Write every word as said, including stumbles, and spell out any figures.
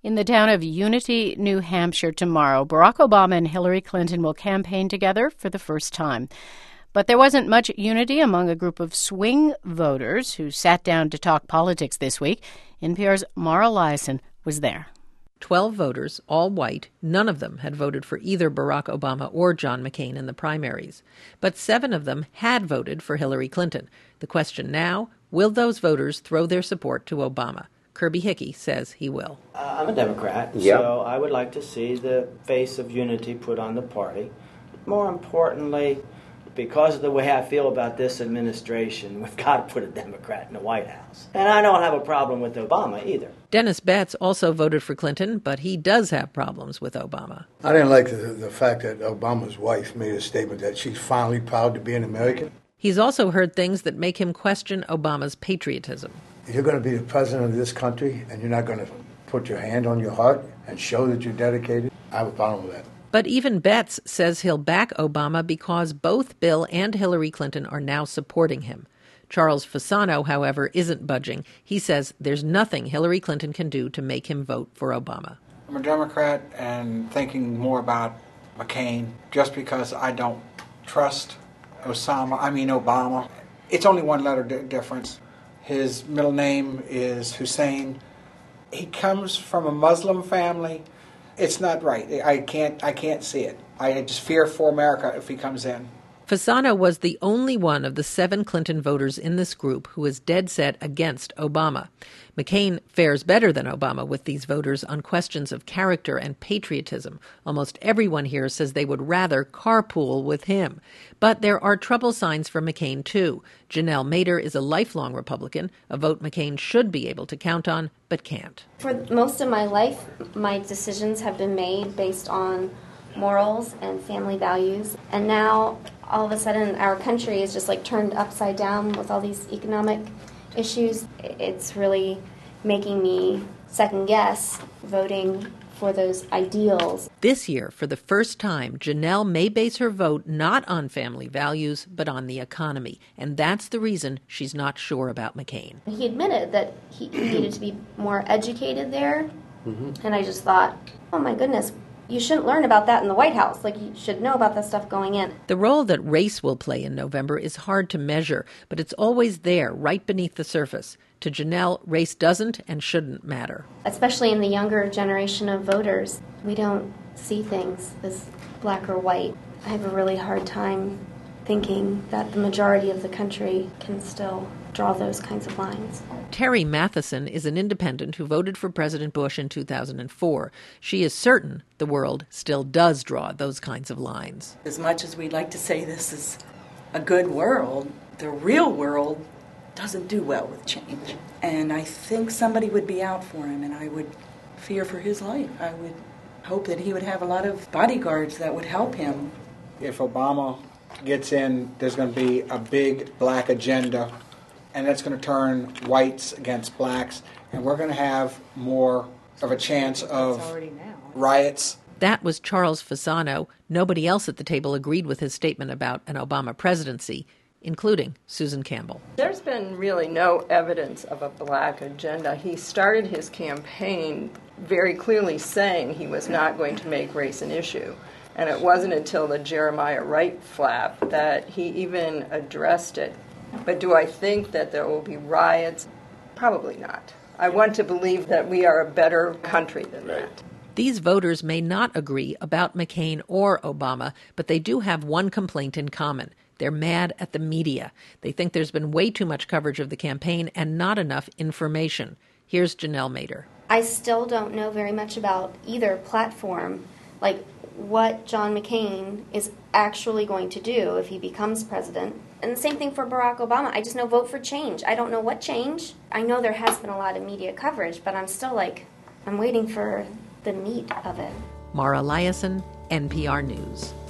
In the town of Unity, New Hampshire tomorrow, Barack Obama and Hillary Clinton will campaign together for the first time. But there wasn't much unity among a group of swing voters who sat down to talk politics this week. N P R's Mara Liasson was there. Twelve voters, all white, none of them had voted for either Barack Obama or John McCain in the primaries. But seven of them had voted for Hillary Clinton. The question now, will those voters throw their support to Obama? Kirby Hickey says he will. Uh, I'm a Democrat, yep. so I would like to see the face of unity put on the party. More importantly, because of the way I feel about this administration, we've got to put a Democrat in the White House. And I don't have a problem with Obama either. Dennis Betts also voted for Clinton, but he does have problems with Obama. I didn't like the, the fact that Obama's wife made a statement that she's finally proud to be an American. He's also heard things that make him question Obama's patriotism. You're going to be the president of this country, and you're not going to put your hand on your heart and show that you're dedicated? I have a problem with that. But even Betts says he'll back Obama because both Bill and Hillary Clinton are now supporting him. Charles Fasano, however, isn't budging. He says there's nothing Hillary Clinton can do to make him vote for Obama. I'm a Democrat and thinking more about McCain just because I don't trust Osama, I mean Obama. It's only one letter di- difference. His middle name is Hussein. He comes from a Muslim family. It's not right. I can't I can't see it. I just fear for America if he comes in. Fasano was the only one of the seven Clinton voters in this group who is dead set against Obama. McCain fares better than Obama with these voters on questions of character and patriotism. Almost everyone here says they would rather carpool with him. But there are trouble signs for McCain, too. Janelle Mader is a lifelong Republican, a vote McCain should be able to count on, but can't. For most of my life, my decisions have been made based on morals and family values. And now, all of a sudden, our country is just like turned upside down with all these economic issues. It's really making me second guess voting for those ideals. This year, for the first time, Janelle may base her vote not on family values, but on the economy. And that's the reason she's not sure about McCain. He admitted that he, he needed to be more educated there. Mm-hmm. And I just thought, oh my goodness, you shouldn't learn about that in the White House. Like, you should know about that stuff going in. The role that race will play in November is hard to measure, but it's always there, right beneath the surface. To Janelle, race doesn't and shouldn't matter. Especially in the younger generation of voters, we don't see things as black or white. I have a really hard time thinking that the majority of the country can still draw those kinds of lines. Terry Matheson is an independent who voted for President Bush in two thousand four. She is certain the world still does draw those kinds of lines. As much as we'd like to say this is a good world, the real world doesn't do well with change. And I think somebody would be out for him, and I would fear for his life. I would hope that he would have a lot of bodyguards that would help him. If Obama gets in, there's going to be a big black agenda, and that's going to turn whites against blacks, and we're going to have more of a chance of riots. That was Charles Fasano. Nobody else at the table agreed with his statement about an Obama presidency, including Susan Campbell. There's been really no evidence of a black agenda. He started his campaign very clearly saying he was not going to make race an issue. And it wasn't until the Jeremiah Wright flap that he even addressed it. But do I think that there will be riots? Probably not. I want to believe that we are a better country than that. These voters may not agree about McCain or Obama, but they do have one complaint in common. They're mad at the media. They think there's been way too much coverage of the campaign and not enough information. Here's Janelle Mader. I still don't know very much about either platform, like what John McCain is actually going to do if he becomes president. And the same thing for Barack Obama. I just know vote for change. I don't know what change. I know there has been a lot of media coverage, but I'm still like, I'm waiting for the meat of it. Mara Liasson, N P R News.